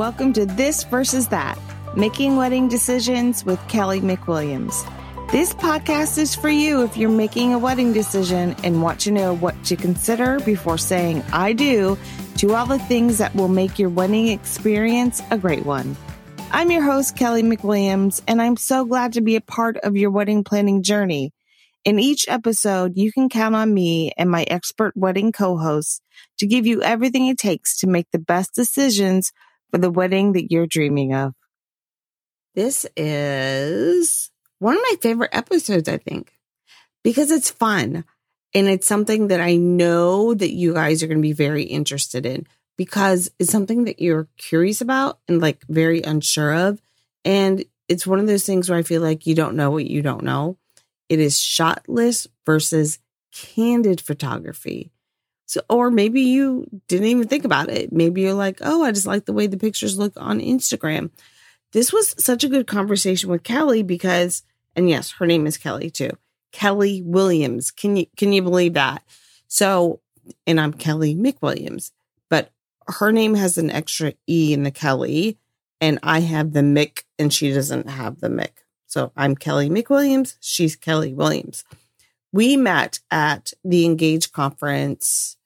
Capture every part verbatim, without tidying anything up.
welcome to This Versus That, Making Wedding Decisions with Kelly McWilliams. This podcast is for you if you're making a wedding decision and want to know what to consider before saying I do to all the things that will make your wedding experience a great one. I'm your host, Kelly McWilliams, and I'm so glad to be a part of your wedding planning journey. In each episode, you can count on me and my expert wedding co-hosts to give you everything it takes to make the best decisions for the wedding that you're dreaming of. This is one of my favorite episodes, I think, because it's fun and it's something that I know that you guys are going to be very interested in because it's something that you're curious about and like very unsure of. And it's one of those things where I feel like you don't know what you don't know. It is shotless versus candid photography. So, or maybe you didn't even think about it. Maybe you're like, oh, I just like the way the pictures look on Instagram. This was such a good conversation with Kelly because, and yes, her name is Kelly too. Kelly Williams. Can you, can you believe that? So, and I'm Kelly McWilliams, but her name has an extra E in the Kelly and I have the Mick and she doesn't have the Mick. So I'm Kelly McWilliams. She's Kelly Williams. We met at the Engage conference.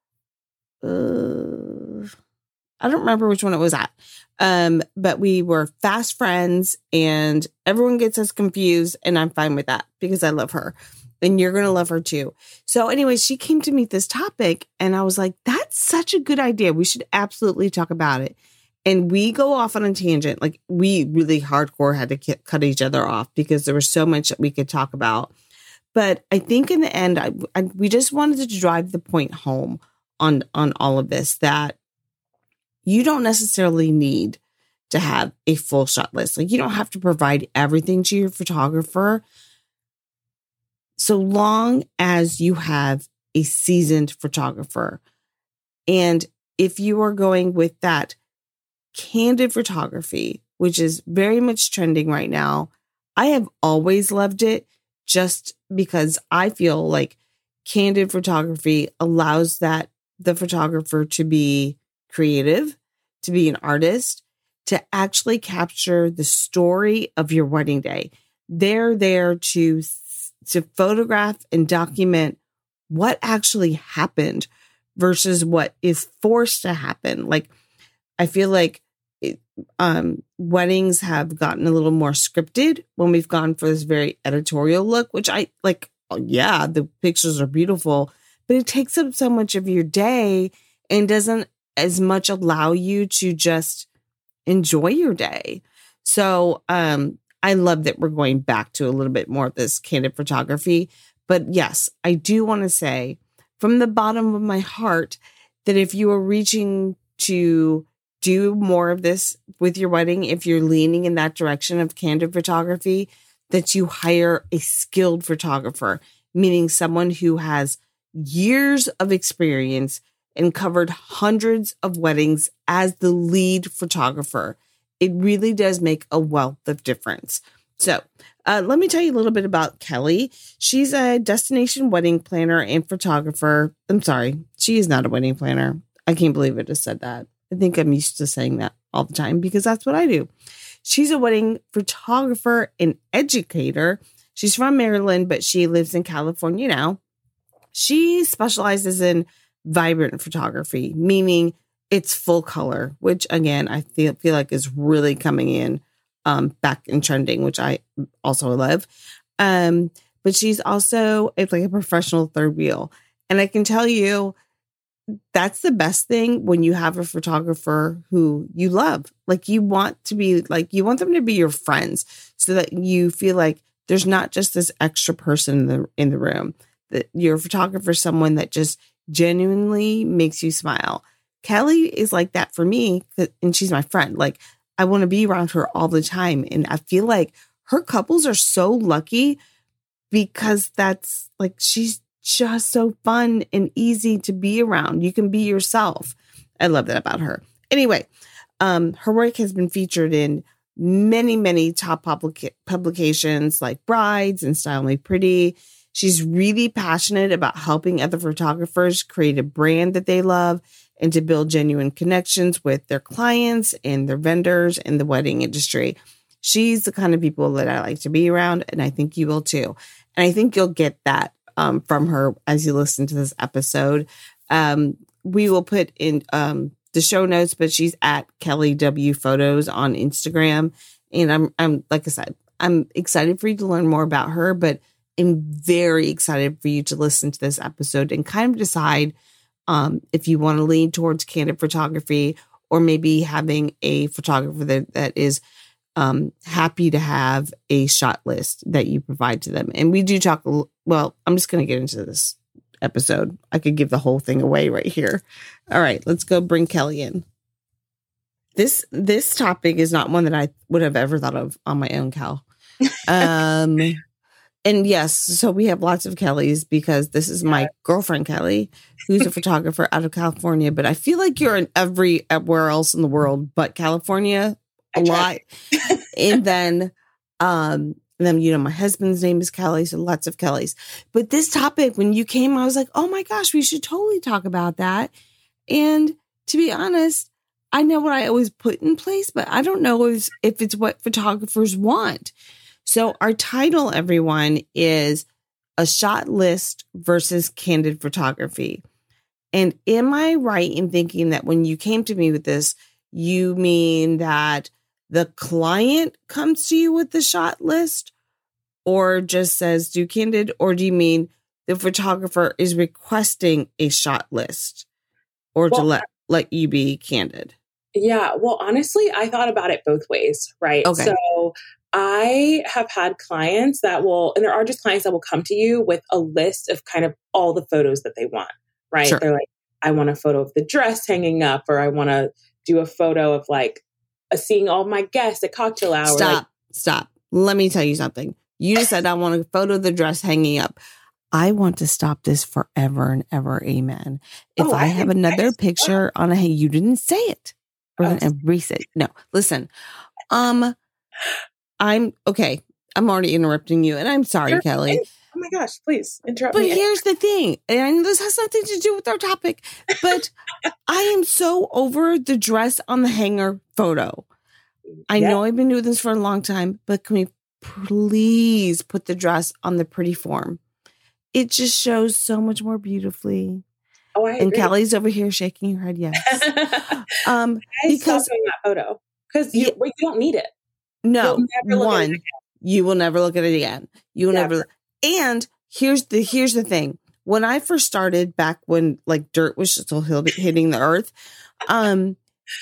Uh, I don't remember which one it was at. Um, but we were fast friends and everyone gets us confused and I'm fine with that because I love her and you're going to love her too. So anyway, she came to meet this topic and I was like, that's such a good idea. We should absolutely talk about it. And we go off on a tangent. Like we really hardcore had to cut each other off because there was so much that we could talk about. But I think in the end, I, I, we just wanted to drive the point home on, on all of this, that you don't necessarily need to have a full shot list. Like you don't have to provide everything to your photographer so long as you have a seasoned photographer. And if you are going with that candid photography, which is very much trending right now, I have always loved it just because I feel like candid photography allows that the photographer to be creative, to be an artist, to actually capture the story of your wedding day. They're there to, to photograph and document what actually happened versus what is forced to happen. Like, I feel like it, um, weddings have gotten a little more scripted when we've gone for this very editorial look, which I like. Yeah, the pictures are beautiful, but it takes up so much of your day and doesn't as much allow you to just enjoy your day. So um, I love that we're going back to a little bit more of this candid photography. But yes, I do want to say from the bottom of my heart that if you are reaching to do more of this with your wedding, if you're leaning in that direction of candid photography, that you hire a skilled photographer, meaning someone who has years of experience and covered hundreds of weddings as the lead photographer. It really does make a wealth of difference. So uh, let me tell you a little bit about Kelly. She's a destination wedding planner and photographer. I'm sorry, she is not a wedding planner. I can't believe I just said that. I think I'm used to saying that all the time because that's what I do. She's a wedding photographer and educator. She's from Maryland, but she lives in California now. She specializes in vibrant photography, meaning it's full color, which again, I feel, feel like is really coming in um, back in trending, which I also love. Um, but she's also it's like a professional third wheel. And I can tell you, that's the best thing when you have a photographer who you love. Like you want to be like, you want them to be your friends so that you feel like there's not just this extra person in the, in the room, that your photographer is someone that just genuinely makes you smile. Kelly is like that for me. And she's my friend. Like I want to be around her all the time. And I feel like her couples are so lucky because that's like, she's just so fun and easy to be around. You can be yourself. I love that about her. Anyway, um, her work has been featured in many, many top publica- publications like Brides and Style Me Pretty. She's really passionate about helping other photographers create a brand that they love and to build genuine connections with their clients and their vendors in the wedding industry. She's the kind of people that I like to be around, and I think you will too. And I think you'll get that um, from her as you listen to this episode. Um, we will put in um, the show notes, but she's at Kelly W Photos on Instagram. And I'm, I'm, like I said, I'm excited for you to learn more about her, but I'm very excited for you to listen to this episode and kind of decide um, if you want to lean towards candid photography, or maybe having a photographer that, that is um, happy to have a shot list that you provide to them. And we do talk, well, I'm just going to get into this episode. I could give the whole thing away right here. All right, let's go bring Kelly in. This, this topic is not one that I would have ever thought of on my own, Cal. Um, and yes, so we have lots of Kellys because this is my girlfriend, Kelly, who's a photographer out of California, but I feel like you're in every, everywhere else in the world, but California a lot. And then, um, and then, you know, my husband's name is Kelly, so lots of Kellys. But this topic, when you came, I was like, oh my gosh, we should totally talk about that. And to be honest, I know what I always put in place, but I don't know if, if it's what photographers want. So our title, everyone, is A Shot List versus Candid Photography. And am I right in thinking that when you came to me with this, you mean that the client comes to you with the shot list, or just says do candid, or do you mean the photographer is requesting a shot list, or well, to let, let you be candid? Yeah. Well, honestly, I thought about it both ways, right? Okay. So I have had clients that will, and there are just clients that will come to you with a list of kind of all the photos that they want, right? Sure. They're like, I want a photo of the dress hanging up, or I want to do a photo of like a, seeing all my guests at cocktail hour. Stop, like, stop. Let me tell you something. You just said, I want a photo of the dress hanging up. I want to stop this forever and ever. Amen. If oh, I, I have another I picture on a, hey, you didn't say it. We're oh, going to erase it. No, listen, um, I'm okay. I'm already interrupting you, and I'm sorry, You're, Kelly. Oh my gosh, please interrupt but me. But here's the thing, and I know this has nothing to do with our topic, but I am so over the dress on the hanger photo. I yeah. know I've been doing this for a long time, but can we please put the dress on the pretty form? It just shows so much more beautifully. Oh, I agree. And Kelly's over here shaking her head, yes. um, I because doing that photo because you, yeah, you don't need it. No, one, you will never look at it again. You will never. never. And here's the here's the thing. When I first started, back when like dirt was still hitting the earth, um,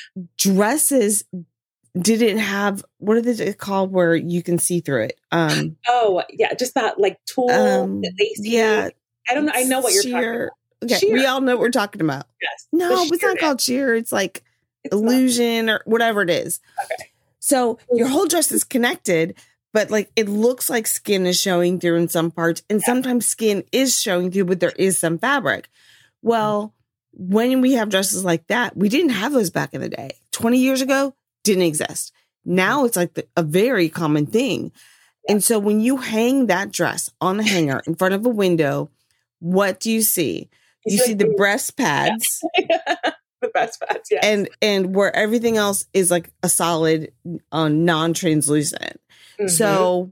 dresses didn't have, what are they called where you can see through it? Um, oh yeah, just that like tulle. Um, lacy. Yeah, I don't know. I know what you're sheer, talking about. Okay, sheer. We all know what we're talking about. Yes. No, it's not called sheer. It's like it's illusion not. Or whatever it is. Okay. So your whole dress is connected, but like it looks like skin is showing through in some parts, and yeah. sometimes skin is showing through, but there is some fabric. Well, when we have dresses like that, we didn't have those back in the day. twenty years ago, didn't exist. Now it's like the, a very common thing. Yeah. And so when you hang that dress on the hanger in front of a window, what do you see? You, you see like the breast pads. Yeah. The breast pads, yeah. And and where everything else is like a solid, uh, non-translucent. Mm-hmm. So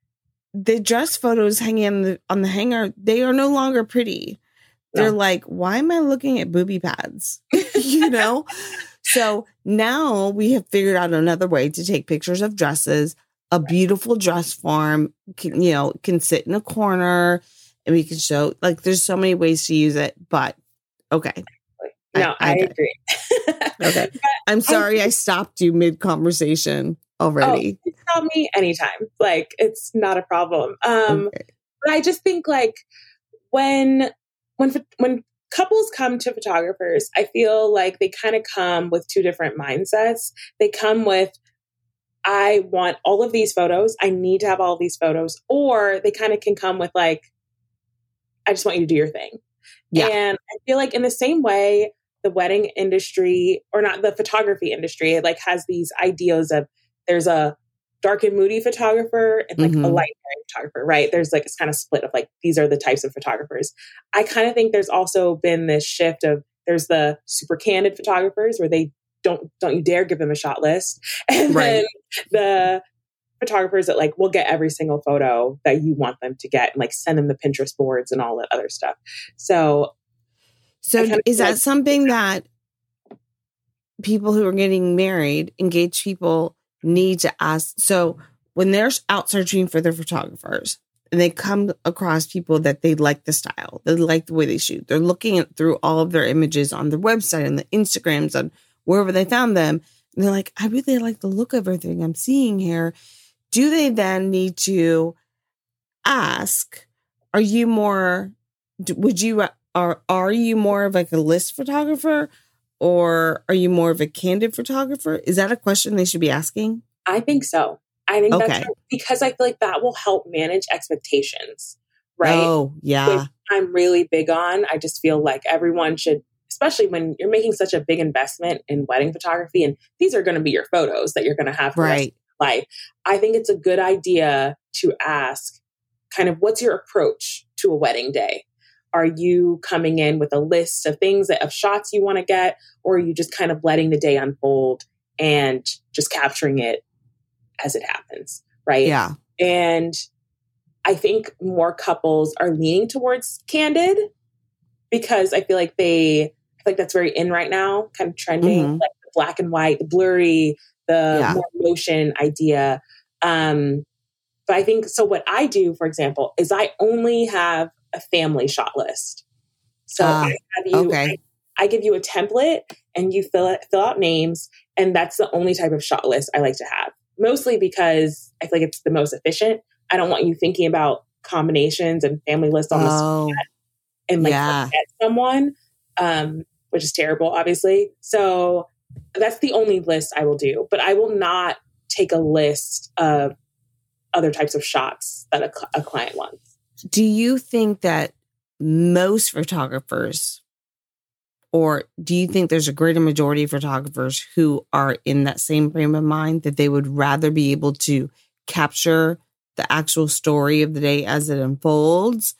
the dress photos hanging on the on the hanger, they are no longer pretty. They're no. like, why am I looking at booby pads? You know? So now we have figured out another way to take pictures of dresses. A beautiful dress form, can, you know, can sit in a corner, and we can show, like, there's so many ways to use it. But okay. No, I, I, I agree. Okay. I'm sorry I, I stopped you mid-conversation already. Oh, stop me anytime. Like, it's not a problem. Um, okay. But I just think, like, when when when couples come to photographers, I feel like they kind of come with two different mindsets. They come with, I want all of these photos. I need to have all of these photos. Or they kind of can come with, like, I just want you to do your thing. Yeah. And I feel like in the same way, the wedding industry, or not the photography industry, it like has these ideas of there's a dark and moody photographer and like mm-hmm. a light photographer, right? There's like, it's kind of split of like, these are the types of photographers. I kind of think there's also been this shift of there's the super candid photographers where they don't, don't you dare give them a shot list. And Right. then the photographers that like will get every single photo that you want them to get and like send them the Pinterest boards and all that other stuff. So, so is that like, something that people who are getting married, engaged people need to ask? So when they're out searching for their photographers and they come across people that they like the style, they like the way they shoot, they're looking at, through all of their images on their website and the Instagrams and wherever they found them, and they're like, I really like the look of everything I'm seeing here. Do they then need to ask, are you more, would you, are, are you more of like a list photographer or are you more of a candid photographer? Is that a question they should be asking? I think so. I think okay. that's right, because I feel like that will help manage expectations, right? Oh, yeah. Which I'm really big on. I just feel like everyone should, especially when you're making such a big investment in wedding photography, and these are going to be your photos that you're going to have for right. life. I think it's a good idea to ask kind of what's your approach to a wedding day? Are you coming in with a list of things that of shots you want to get, or are you just kind of letting the day unfold and just capturing it as it happens? Right. Yeah. And I think more couples are leaning towards candid because I feel like they, I feel like that's very in right now, kind of trending, mm-hmm. like the black and white, the blurry, the yeah. more motion idea. Um, but I think, so what I do, for example, is I only have a family shot list. So uh, I have you, okay. I, I give you a template and you fill it, fill out names. And that's the only type of shot list I like to have, mostly because I feel like it's the most efficient. I don't want you thinking about combinations and family lists on oh, the spot and like yeah. forget someone, um, which is terrible, obviously. So that's the only list I will do, but I will not take a list of other types of shots that a, a client wants. Do you think that most photographers, or do you think there's a greater majority of photographers who are in that same frame of mind, that they would rather be able to capture the actual story of the day as it unfolds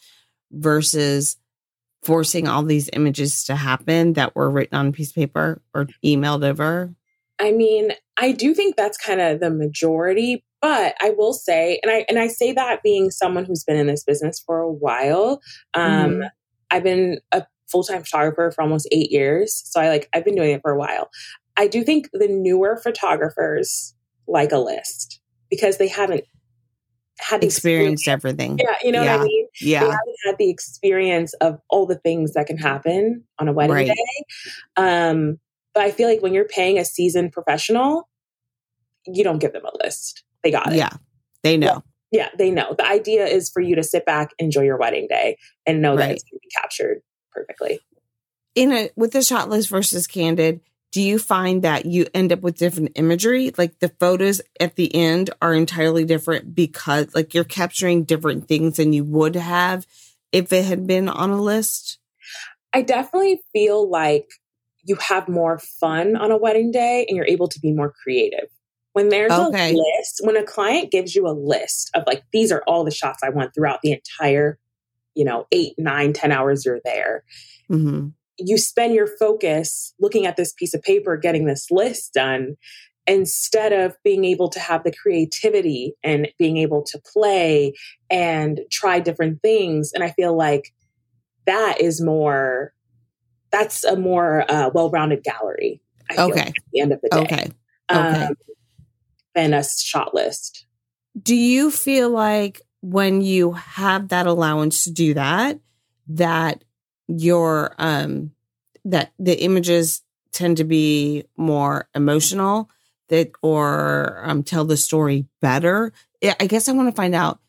versus forcing all these images to happen that were written on a piece of paper or emailed over? I mean, I do think that's kind of the majority, but I will say, and I and I say that being someone who's been in this business for a while. Um, mm-hmm. I've been a full-time photographer for almost eight years. So I like, I've been doing it for a while. I do think the newer photographers like a list because they haven't had the experienced experience. everything. Yeah. You know yeah. what I mean? Yeah. They haven't had the experience of all the things that can happen on a wedding right. day. Um, but I feel like when you're paying a seasoned professional, you don't give them a list. They got it. Yeah. They know. Yeah, yeah, they know. The idea is for you to sit back, enjoy your wedding day, and know right. that it's going to be captured perfectly. In a with the shot list versus candid, do you find that you end up with different imagery? Like the photos at the end are entirely different because like you're capturing different things than you would have if it had been on a list? I definitely feel like you have more fun on a wedding day and you're able to be more creative. When there's okay. a list, when a client gives you a list of like, these are all the shots I want throughout the entire, you know, eight, nine, ten hours you're there. Mm-hmm. You spend your focus looking at this piece of paper, getting this list done, instead of being able to have the creativity and being able to play and try different things. And I feel like that is more, that's a more uh, well-rounded gallery. I feel okay. like, at the end of the day. Okay. Okay. Um, than a shot list. Do you feel like when you have that allowance to do that, that your um that the images tend to be more emotional, that or um tell the story better? I guess I want to find out.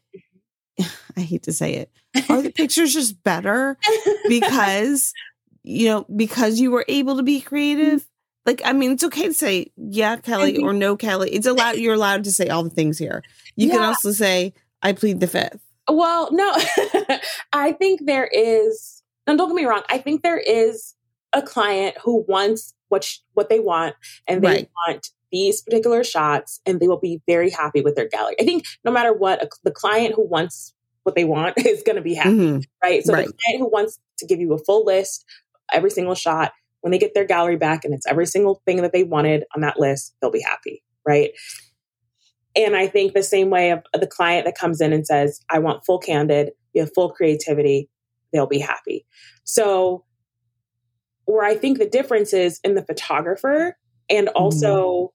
I hate to say it. Are the pictures just better because you know because you were able to be creative? Like, I mean, it's okay to say, yeah, Kelly, or no, Kelly. It's allowed. You're allowed to say all the things here. You yeah. can also say, I plead the fifth. Well, no, I think there is, no, don't get me wrong. I think there is a client who wants what, sh- what they want, and they right. want these particular shots, and they will be very happy with their gallery. I think no matter what, a, the client who wants what they want is going to be happy, mm-hmm. right? So right. the client who wants to give you a full list, every single shot, when they get their gallery back and it's every single thing that they wanted on that list, they'll be happy, right? And I think the same way of the client that comes in and says, I want full candid, you have full creativity, they'll be happy. So where I think the difference is in the photographer and also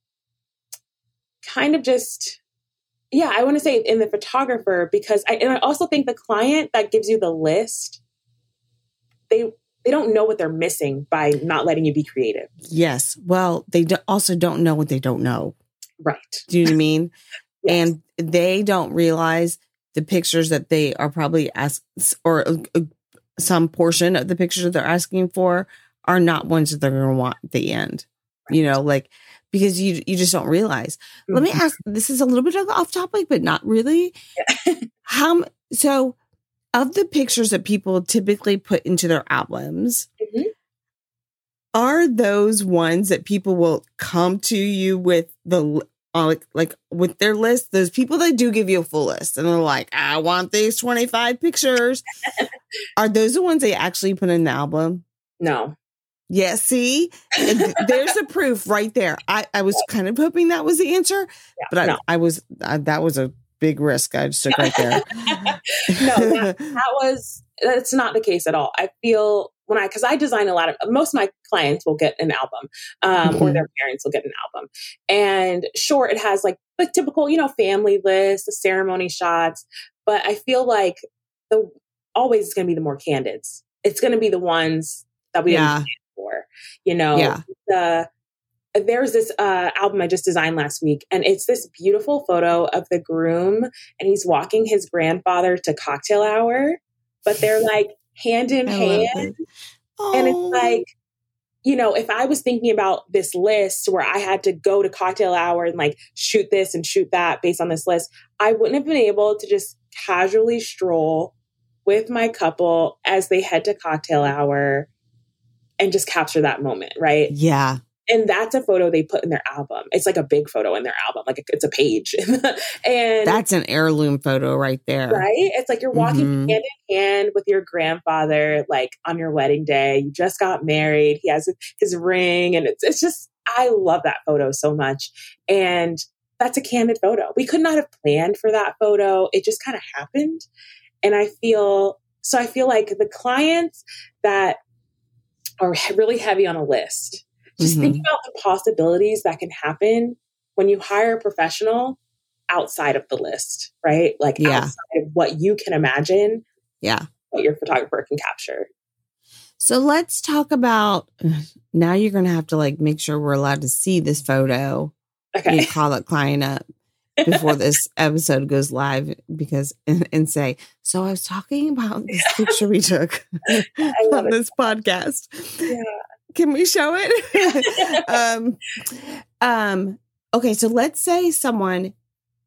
mm. kind of just, yeah, I want to say in the photographer, because I, and I also think the client that gives you the list, they, they don't know what they're missing by not letting you be creative. Yes. Well, they do also don't know what they don't know. Right. Do you know what I mean? Yes. And they don't realize the pictures that they are probably asked, or uh, some portion of the pictures that they're asking for are not ones that they're going to want at the end. Right. You know, like, because you you just don't realize. Mm-hmm. Let me ask, this is a little bit off topic, but not really. Yeah. How, so of the pictures that people typically put into their albums, mm-hmm. are those ones that people will come to you with the, uh, like, like with their list? Those people that do give you a full list and they're like, I want these twenty-five pictures. Are those the ones they actually put in the album? No. Yeah, see, there's the proof right there. I, I was kind of hoping that was the answer, yeah, but I, no. I was, I, that was a big risk I just took right there. No, that, that was, that's not the case at all. I feel when I, cause I design a lot of, most of my clients will get an album, um, mm-hmm. or their parents will get an album. And sure, it has like the typical, you know, family list, the ceremony shots, but I feel like the, always is going to be the more candids. It's going to be the ones that we yeah. for, you know, yeah. the, there's this uh, album I just designed last week, and it's this beautiful photo of the groom, and he's walking his grandfather to cocktail hour, but they're like hand in I hand. And it's like, you know, if I was thinking about this list where I had to go to cocktail hour and like shoot this and shoot that based on this list, I wouldn't have been able to just casually stroll with my couple as they head to cocktail hour and just capture that moment, right? Yeah. And that's a photo they put in their album. It's like a big photo in their album, like it's a page. And that's an heirloom photo right there. Right? It's like you're walking mm-hmm. hand in hand with your grandfather, like on your wedding day. You just got married. He has his ring, and it's it's just, I love that photo so much. And that's a candid photo. We could not have planned for that photo. It just kind of happened. And I feel, so I feel like the clients that are really heavy on a list, just mm-hmm. think about the possibilities that can happen when you hire a professional outside of the list, right? Like yeah. outside of what you can imagine. Yeah. What your photographer can capture. So let's talk about, now you're going to have to like make sure we're allowed to see this photo. Okay. You call that client up before this episode goes live, because, and, and say, so I was talking about this picture we took on this podcast. Yeah. Can we show it? um, um, okay. So let's say someone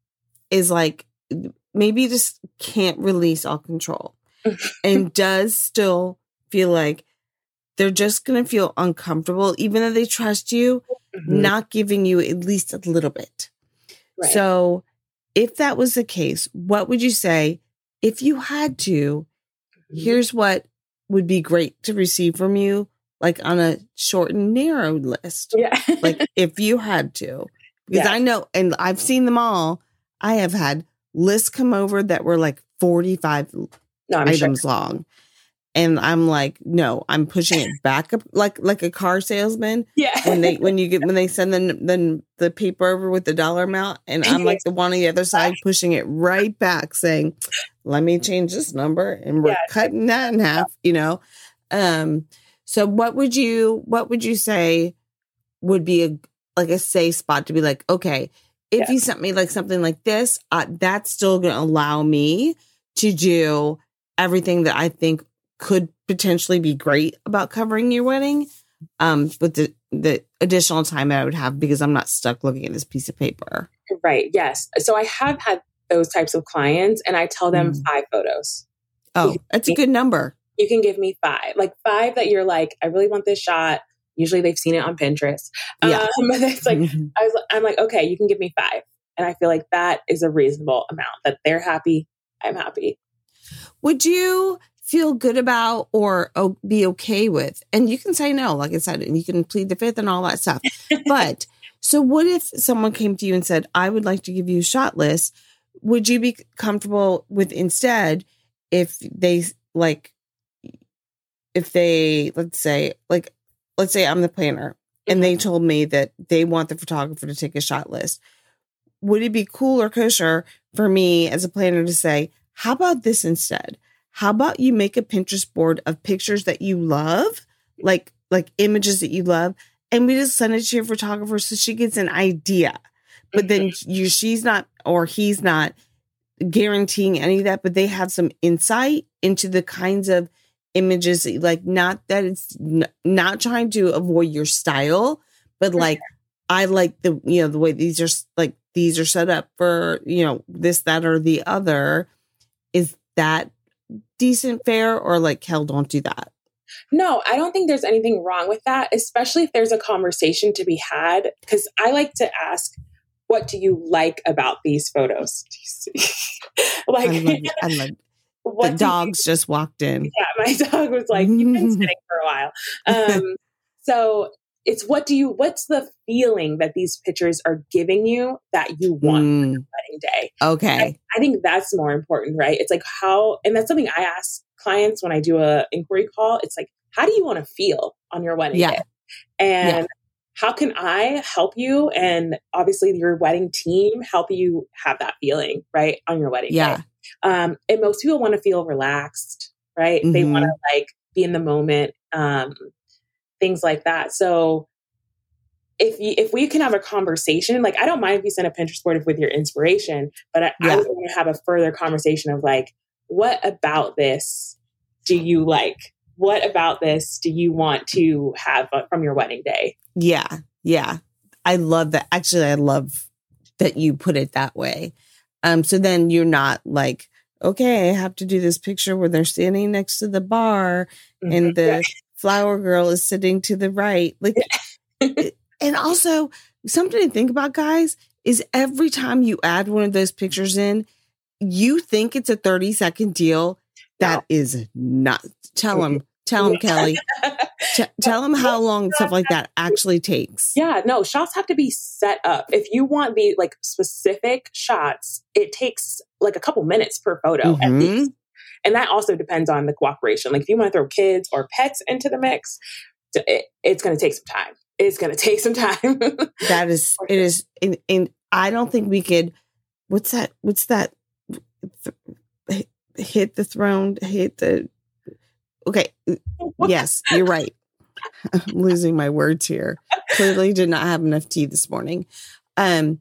is like, maybe just can't release all control and does still feel like they're just going to feel uncomfortable, even though they trust you, mm-hmm. not giving you at least a little bit. Right. So if that was the case, what would you say if you had to? Mm-hmm. Here's what would be great to receive from you, like on a short and narrow list. Yeah. Like if you had to, because yeah. I know, and I've seen them all. I have had lists come over that were like forty-five no, items sure. long. And I'm like, no, I'm pushing it back up like like a car salesman. Yeah. When they when you get when they send the the, the paper over with the dollar amount, and I'm like the one on the other side pushing it right back, saying, let me change this number, and we're yeah. cutting that in half, you know. Um, so what would you what would you say would be a like a safe spot to be like, okay, if yeah. you sent me like something like this, uh, that's still going to allow me to do everything that I think could potentially be great about covering your wedding, um, with the, the additional time I would have, because I'm not stuck looking at this piece of paper. Right. Yes. So I have had those types of clients, and I tell them mm. five photos. Oh, that's a good number. You can give me five, like five that you're like, I really want this shot. Usually they've seen it on Pinterest. Yeah. Um, it's like, I was, I'm like, okay, you can give me five. And I feel like that is a reasonable amount, that they're happy. I'm happy. Would you feel good about or oh, be okay with. And you can say no, like I said, and you can plead the fifth and all that stuff. But so what if someone came to you and said, I would like to give you a shot list? Would you be comfortable with instead if they like, if they, let's say, like, let's say I'm the planner and mm-hmm. they told me that they want the photographer to take a shot list. Would it be cool or kosher for me as a planner to say, how about this instead? How about you make a Pinterest board of pictures that you love, like, like images that you love, and we just send it to your photographer so she gets an idea. But then you, she's not, or he's not guaranteeing any of that, but they have some insight into the kinds of images that you like, not that it's n- not trying to avoid your style, but like, I like the, you know, the way these are like, these are set up for, you know, this, that, or the other. Is that decent, fair, or like, hell, don't do that? No, I don't think there's anything wrong with that, especially if there's a conversation to be had. Because I like to ask, what do you like about these photos? Do you see? Like, I love it. I love it. The dogs you, just walked in. Yeah, my dog was like, you've been sitting for a while. Um, so it's what do you, what's the feeling that these pictures are giving you that you want mm. for your wedding day? Okay. I, I think that's more important, right? It's like how, and that's something I ask clients when I do a inquiry call. It's like, how do you want to feel on your wedding yeah. day? And yeah. how can I help you? And obviously your wedding team help you have that feeling, right? On your wedding yeah. day. Um, and most people want to feel relaxed, right? Mm-hmm. They want to like be in the moment, um, things like that. So if you, if we can have a conversation, like, I don't mind if you send a Pinterest board with your inspiration, but I, yeah. I would want to have a further conversation of like, what about this do you like? What about this do you want to have from your wedding day? Yeah. Yeah. I love that. Actually, I love that you put it that way. Um, so then you're not like, okay, I have to do this picture where they're standing next to the bar mm-hmm. and the yeah. flower girl is sitting to the right. Like, and also something to think about, guys, is every time you add one of those pictures in, you think it's a thirty second deal. That no. is not. Tell them, tell them, Kelly. T- tell them how long stuff like that actually takes. Yeah, no, shots have to be set up. If you want the like specific shots, it takes like a couple minutes per photo mm-hmm. at least. And that also depends on the cooperation. Like if you want to throw kids or pets into the mix, it, it's going to take some time. It's going to take some time. That is, it is. And, and I don't think we could, what's that? What's that? Hit the throne, hit the, okay. Yes, you're right. I'm losing my words here. Clearly did not have enough tea this morning. Um,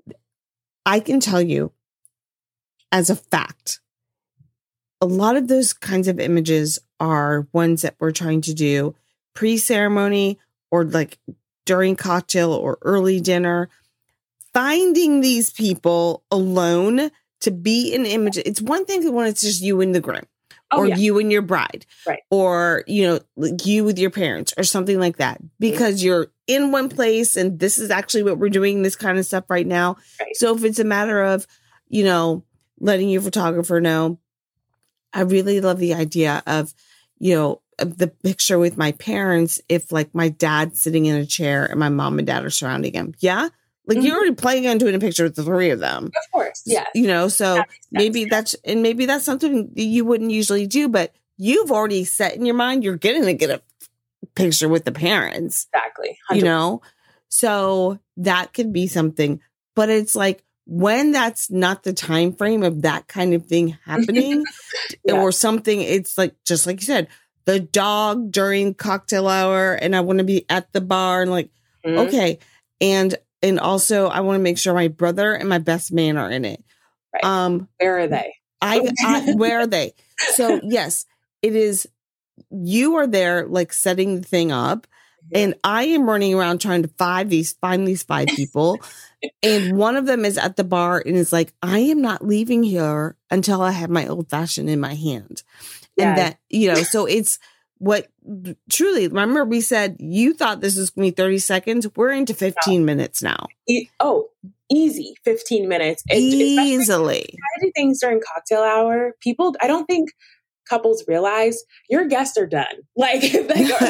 I can tell you as a fact, a lot of those kinds of images are ones that we're trying to do pre-ceremony or like during cocktail or early dinner. Finding these people alone to be an image. It's one thing when it's just you and the groom. Oh, or yeah. you and your bride, right? Or, you know, like you with your parents or something like that, because you're in one place and this is actually what we're doing, this kind of stuff right now. Right. So if it's a matter of, you know, letting your photographer know, I really love the idea of, you know, of the picture with my parents. If like my dad's sitting in a chair and my mom and dad are surrounding him. Yeah. Like mm-hmm. you're already planning on doing a picture with the three of them. Of course. Yeah. You know, so that maybe that's, and maybe that's something you wouldn't usually do, but you've already set in your mind, you're getting to get a picture with the parents. Exactly. one hundred percent. You know, so that could be something, but it's like when that's not the time frame of that kind of thing happening yeah. or something, it's like, just like you said, the dog during cocktail hour and I want to be at the bar and like, mm-hmm. okay. And And also, I want to make sure my brother and my best man are in it. Right. Um, where are they? I, I where are they? So yes, it is. You are there, like setting the thing up, mm-hmm. and I am running around trying to find these find these five people, and one of them is at the bar and is like, "I am not leaving here until I have my old fashioned in my hand," and yes. that you know. So it's. What truly, remember we said you thought this was going to be thirty seconds. We're into fifteen no. minutes now. E- oh, easy. fifteen minutes. Easily. Try to do things during cocktail hour. People, I don't think couples realize, your guests are done. Like, like,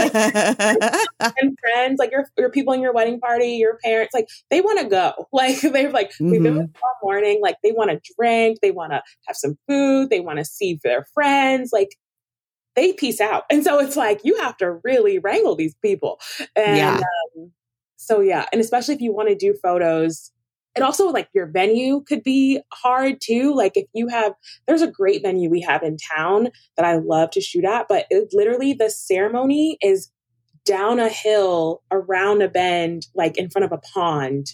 like and friends, like your, your people in your wedding party, your parents, like they want to go. Like they've like, mm-hmm. we've been with them all morning. Like they want to drink. They want to have some food. They want to see their friends. Like they peace out. And so it's like, you have to really wrangle these people. And yeah. Um, so, yeah. And especially if you want to do photos, and also like your venue could be hard too. Like if you have, there's a great venue we have in town that I love to shoot at, but it, literally the ceremony is down a hill, around a bend, like in front of a pond,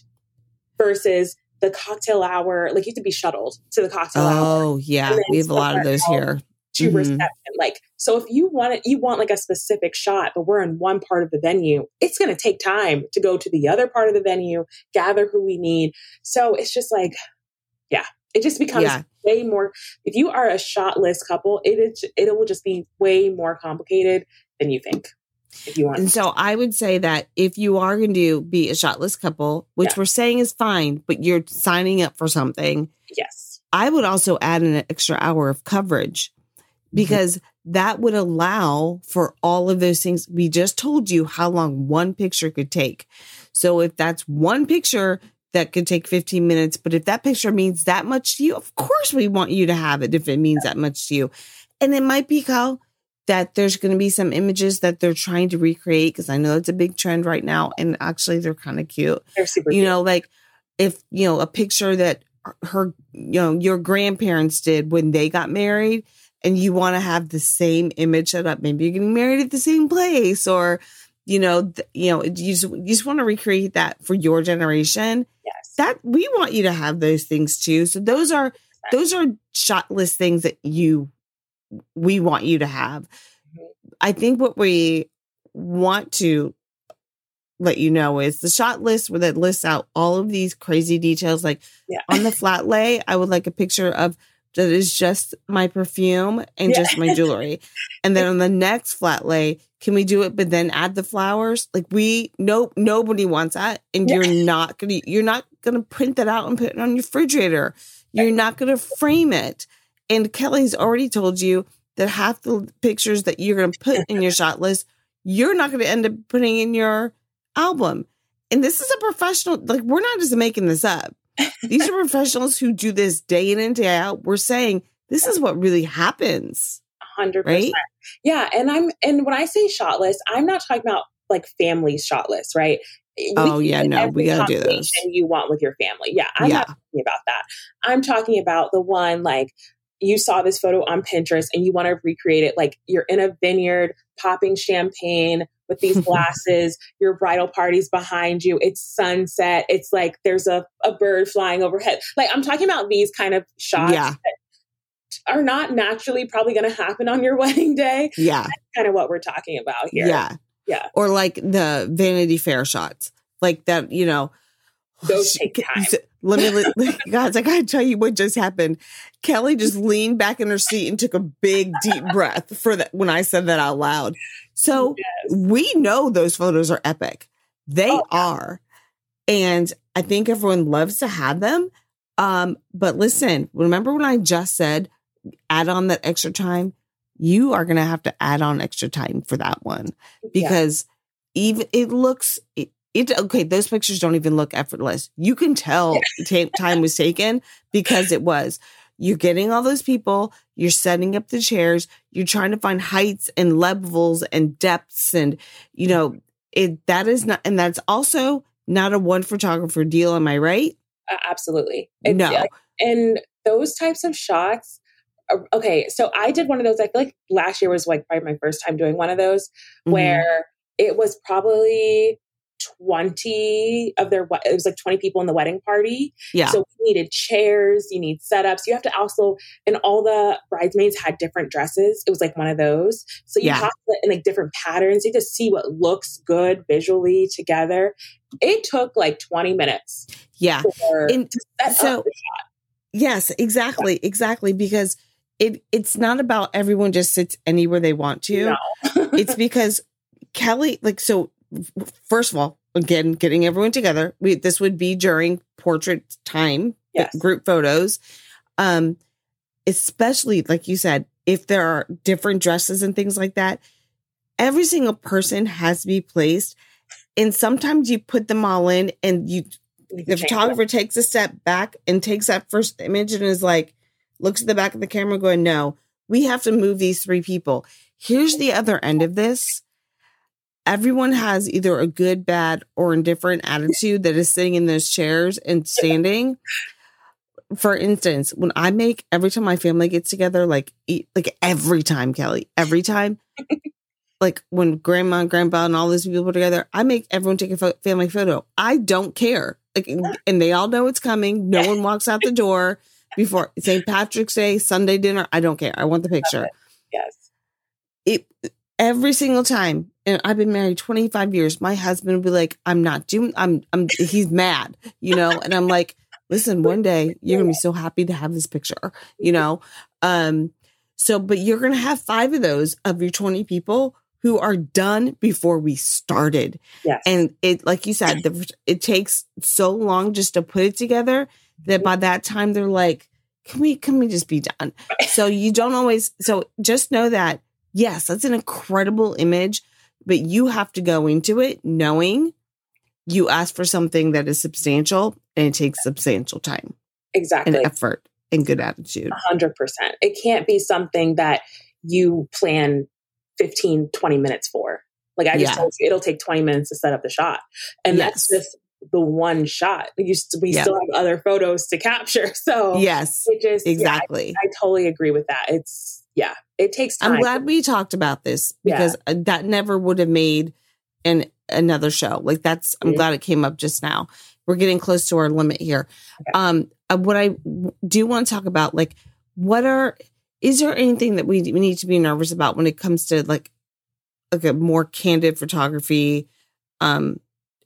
versus the cocktail hour. Like you have to be shuttled to the cocktail oh, hour. Oh yeah. We have a lot of those here. To mm-hmm. reception. Like, so if you want it, you want like a specific shot, but we're in one part of the venue, it's going to take time to go to the other part of the venue, gather who we need. So it's just like, yeah, it just becomes yeah. way more, if you are a shotless couple, it is, it will just be way more complicated than you think. If you want. And so I would say that if you are going to be a shotless couple, which yeah. we're saying is fine, but you're signing up for something. Yes. I would also add an extra hour of coverage. Because that would allow for all of those things. We just told you how long one picture could take. So if that's one picture that could take fifteen minutes, but if that picture means that much to you, of course we want you to have it if it means that much to you. And it might be, Kyle, that there's going to be some images that they're trying to recreate, because I know it's a big trend right now. And actually, they're kind of cute. They're super You cute. know, like if, you know, a picture that her, you know, your grandparents did when they got married, and you want to have the same image set up. Maybe you're getting married at the same place, or, you know, th- you know, you just, you just want to recreate that for your generation. Yes. That we want you to have those things too. So those are, those are shotless things that you, we want you to have. Mm-hmm. I think what we want to let you know is the shot list where that lists out all of these crazy details. Like yeah. on the flat lay, I would like a picture of that is just my perfume and yeah. just my jewelry. And then on the next flat lay, can we do it, but then add the flowers? Like we, no, nobody wants that. And yeah. you're not going to, you're not going to print that out and put it on your refrigerator. You're not going to frame it. And Kelly's already told you that half the pictures that you're going to put in your shot list, you're not going to end up putting in your album. And this is a professional, like we're not just making this up. These are professionals who do this day in and day out. We're saying this is what really happens. one hundred percent. Right? Yeah. And I'm, and when I say shot list, I'm not talking about like family shot list, right? Oh, we yeah. No, we got to do those. You want with your family. Yeah. I'm yeah. not talking about that. I'm talking about the one like you saw this photo on Pinterest and you want to recreate it. Like you're in a vineyard popping champagne with these glasses, your bridal party's behind you. It's sunset. It's like there's a, a bird flying overhead. Like I'm talking about these kind of shots yeah. that are not naturally probably going to happen on your wedding day. Yeah. That's kind of what we're talking about here. Yeah. Yeah. Or like the Vanity Fair shots. Like that, you know. Those take time. Let me, let, guys, I got to tell you what just happened. Kelly just leaned back in her seat and took a big, deep breath for that when I said that out loud. So yes. we know those photos are epic. They oh, yeah. are. And I think everyone loves to have them. Um, but listen, remember when I just said add on that extra time? You are going to have to add on extra time for that one because yeah. even it looks... It, It okay, those pictures don't even look effortless. You can tell yeah. t- time was taken because it was. You're getting all those people, you're setting up the chairs, you're trying to find heights and levels and depths and you know, it that is not and that's also not a one photographer deal, am I right? Uh, absolutely. It's, no. Yeah, and those types of shots are, okay, so I did one of those. I feel like last year was like probably my first time doing one of those mm-hmm. where it was probably twenty of their, it was like twenty people in the wedding party. Yeah. So you needed chairs, you need setups. You have to also, and all the bridesmaids had different dresses. It was like one of those. So you yeah. have to, in like different patterns, you have to see what looks good visually together. It took like twenty minutes. Yeah. For, and to set so, up the shot. Yes, exactly. Yeah. Exactly. Because it it's not about everyone just sits anywhere they want to. No. It's because Kelly, like, so first of all, again, getting everyone together. We, this would be during portrait time, yes. group photos. Um, especially like you said, if there are different dresses and things like that, every single person has to be placed. And sometimes you put them all in and you, the photographer takes a step back and takes that first image and is like, looks at the back of the camera going, no, we have to move these three people. Here's the other end of this. Everyone has either a good, bad, or indifferent attitude that is sitting in those chairs and standing. For instance, when I make, every time my family gets together, like, eat, like every time, Kelly, every time, like when grandma and grandpa and all those people together, I make everyone take a fo- family photo. I don't care. Like, and they all know it's coming. No one walks out the door before Saint Patrick's Day, Sunday dinner. I don't care. I want the picture. Yes. It every single time. And I've been married twenty-five years. My husband would be like, I'm not doing, I'm, I'm, he's mad, you know? And I'm like, listen, one day you're going to be so happy to have this picture, you know? Um, so, but you're going to have five of those of your twenty people who are done before we started. Yes. And it, like you said, the, it takes so long just to put it together that by that time they're like, can we, can we just be done? So you don't always, so just know that, yes, that's an incredible image, but you have to go into it knowing you ask for something that is substantial and it takes substantial time. Exactly. And effort and good attitude. A hundred percent. It can't be something that you plan fifteen, twenty minutes for. Like I just Yeah. told you, it'll take twenty minutes to set up the shot. And Yes. that's just the one shot. You st- we Yeah. still have other photos to capture. So Yes, it just, exactly. yeah, I, I totally agree with that. It's, yeah, it takes time. I'm glad we talked about this because yeah. that never would have made an another show. Like that's, I'm mm-hmm. glad it came up just now. We're getting close to our limit here. Okay. Um, uh, what I do want to talk about, like, what are, is there anything that we, we need to be nervous about when it comes to like, like a more candid photography, um,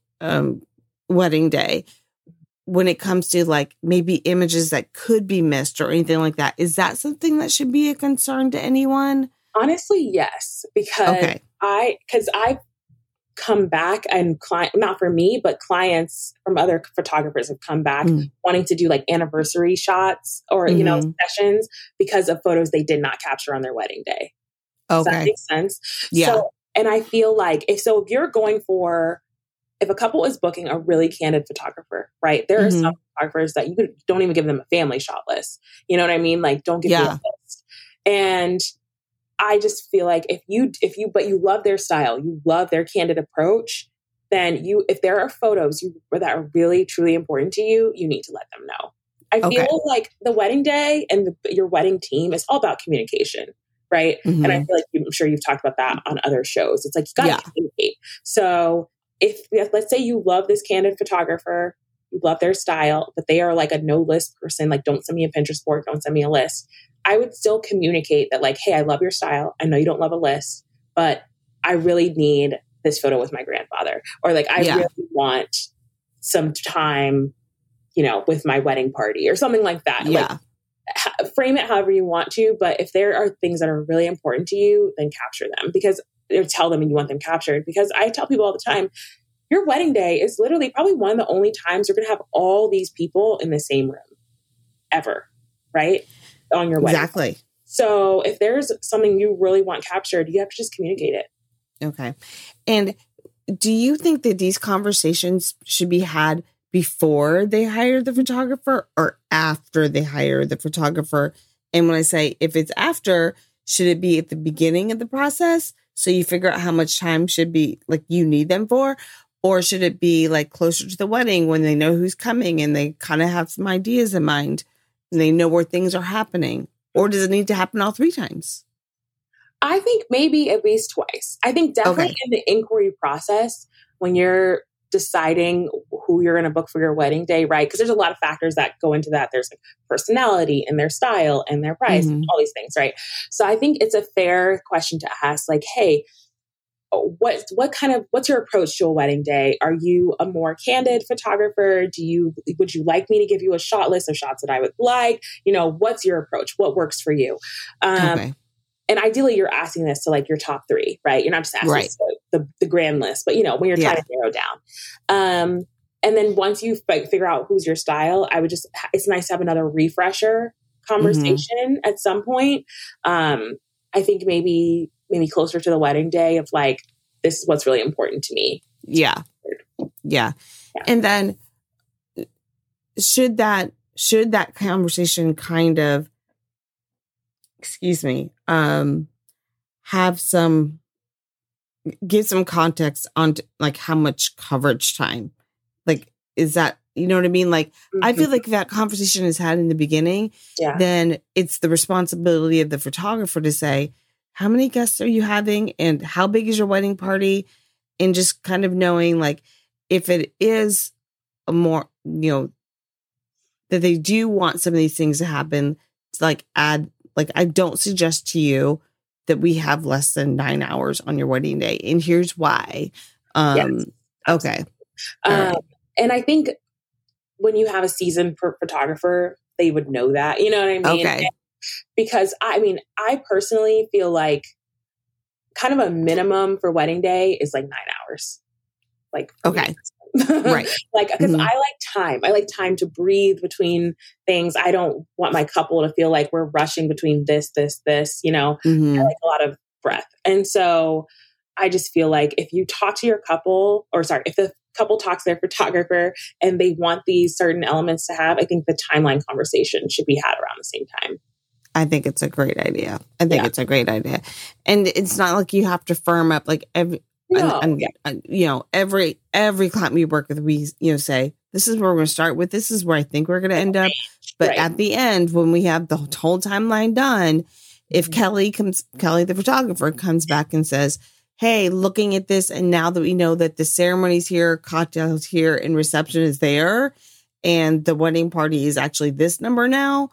um, wedding day, when it comes to like maybe images that could be missed or anything like that? Is that something that should be a concern to anyone? Honestly, yes, because okay. I, because I've come back and client, not for me, but clients from other photographers have come back mm. wanting to do like anniversary shots or, mm-hmm. you know, sessions because of photos they did not capture on their wedding day. Does okay. that make sense? Yeah. So, and I feel like if, so if you're going for, if a couple is booking a really candid photographer, right? There mm-hmm. are some photographers that you could, don't even give them a family shot list. You know what I mean? Like, don't give yeah. them a list. And I just feel like if you, if you, but you love their style, you love their candid approach, then you, if there are photos you that are really, truly important to you, you need to let them know. I okay. feel like the wedding day and the, your wedding team is all about communication, right? Mm-hmm. And I feel like you, I'm sure you've talked about that on other shows. It's like, you got to yeah. communicate. So if, let's say you love this candid photographer, you love their style, but they are like a no list person, like don't send me a Pinterest board, don't send me a list. I would still communicate that like, hey, I love your style. I know you don't love a list, but I really need this photo with my grandfather. Or like, I yeah. really want some time, you know, with my wedding party or something like that. Yeah. Like, ha- frame it however you want to, but if there are things that are really important to you, then capture them because or tell them and you want them captured. Because I tell people all the time, your wedding day is literally probably one of the only times you're going to have all these people in the same room ever, right? On your wedding. Exactly. So if there's something you really want captured, you have to just communicate it. Okay. And do you think that these conversations should be had before they hire the photographer or after they hire the photographer? And when I say if it's after, should it be at the beginning of the process? So you figure out how much time should be like you need them for? Or should it be like closer to the wedding when they know who's coming and they kind of have some ideas in mind and they know where things are happening? Or does it need to happen all three times? I think maybe at least twice. I think definitely okay. in the inquiry process, when you're deciding who you're going to book for your wedding day, right? Because there's a lot of factors that go into that. There's like personality and their style and their price, mm-hmm. and all these things, right? So I think it's a fair question to ask, like, hey, what what kind of what's your approach to a wedding day? Are you a more candid photographer? Do you would you like me to give you a shot list of shots that I would like? You know, what's your approach? What works for you? Um, okay. And ideally, you're asking this to like your top three, right? You're not just asking right. the, the the grand list, but you know, when you're yeah. trying to narrow down. Um, and then once you f- figure out who's your style, I would just, it's nice to have another refresher conversation mm-hmm. at some point. Um, I think maybe maybe closer to the wedding day of like, this is what's really important to me. Yeah. Yeah. yeah. And then should that should that conversation kind of, excuse me, um, have some, give some context on like how much coverage time, like, is that, you know what I mean? Like, mm-hmm. I feel like if that conversation is had in the beginning, yeah. then it's the responsibility of the photographer to say, how many guests are you having and how big is your wedding party? And just kind of knowing like, if it is a more, you know, that they do want some of these things to happen, to like add, like, I don't suggest to you that we have less than nine hours on your wedding day. And here's why. Um, yes. Okay. Um, right. And I think when you have a seasoned photographer, they would know that, you know what I mean? Okay. And because I mean, I personally feel like kind of a minimum for wedding day is like nine hours. Like, okay. Right. Like, because mm-hmm. I like time. I like time to breathe between things. I don't want my couple to feel like we're rushing between this, this, this, you know, mm-hmm. I like a lot of breath. And so I just feel like if you talk to your couple, or sorry, if the couple talks to their photographer and they want these certain elements to have, I think the timeline conversation should be had around the same time. I think it's a great idea. I think yeah. it's a great idea. And it's not like you have to firm up like every, no. and, and, yeah. and, you know, every, every client we work with, we, you know, say, this is where we're going to start with. This is where I think we're going to end up. But right. at the end, when we have the whole timeline done, if mm-hmm. Kelly comes, Kelly, the photographer comes back and says, hey, looking at this, and now that we know that the ceremony's here, cocktails here, and reception is there, and the wedding party is actually this number now,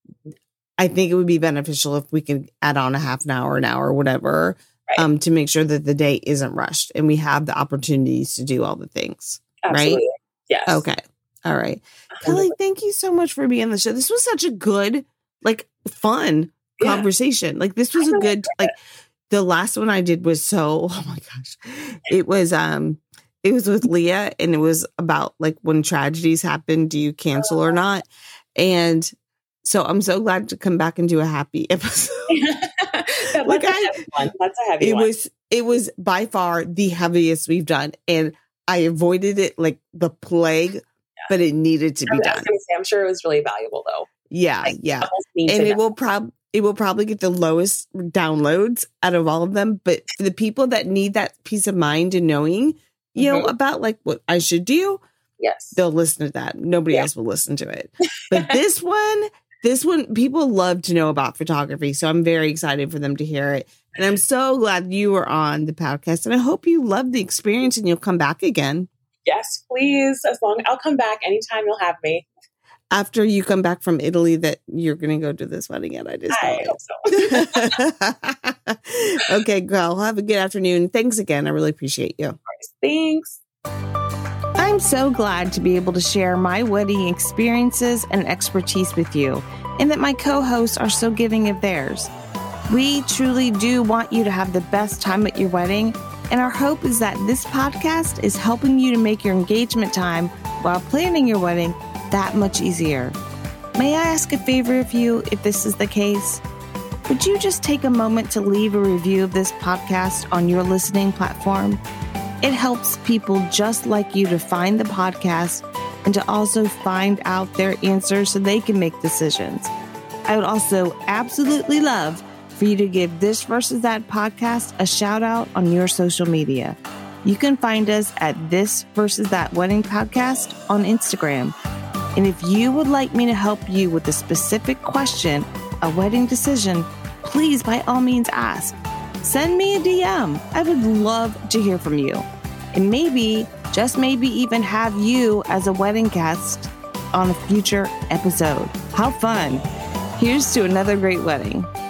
I think it would be beneficial if we can add on a half an hour, an hour, whatever, right. um, to make sure that the day isn't rushed and we have the opportunities to do all the things. Absolutely. Right? Yes. Okay. All right. Kelly, thank you so much for being on the show. This was such a good, like, fun yeah. conversation. Like, this was a good, like, the last one I did was so, oh my gosh, it was, um, it was with Leah, and it was about like when tragedies happen, do you cancel or not? And so I'm so glad to come back and do a happy episode. That's like a I, heavy one. That's a heavy it one. was, it was by far the heaviest we've done. And I avoided it like the plague, yeah. but it needed to be I mean, done. I was gonna say, I'm sure it was really valuable though. Yeah. Like, yeah. And it know. will probably, it will probably get the lowest downloads out of all of them. But for the people that need that peace of mind and knowing, you mm-hmm. know, about like what I should do, yes, they'll listen to that. Nobody yeah. else will listen to it. But this one, this one, people love to know about photography. So I'm very excited for them to hear it. And I'm so glad you were on the podcast. And I hope you loved the experience and you'll come back again. Yes, please. As long I'll come back anytime you'll have me. After you come back from Italy, that you're going to go to this wedding at, I just I hope so. Okay, girl. Have a good afternoon. Thanks again. I really appreciate you. Thanks. I'm so glad to be able to share my wedding experiences and expertise with you, and that my co-hosts are so giving of theirs. We truly do want you to have the best time at your wedding, and our hope is that this podcast is helping you to make your engagement time while planning your wedding that much easier. May I ask a favor of you if this is the case? Would you just take a moment to leave a review of this podcast on your listening platform? It helps people just like you to find the podcast and to also find out their answers so they can make decisions. I would also absolutely love for you to give This Versus That podcast a shout out on your social media. You can find us at This Versus That Wedding Podcast on Instagram. And if you would like me to help you with a specific question, a wedding decision, please by all means ask. Send me a D M. I would love to hear from you. And maybe, just maybe even have you as a wedding guest on a future episode. How fun. Here's to another great wedding.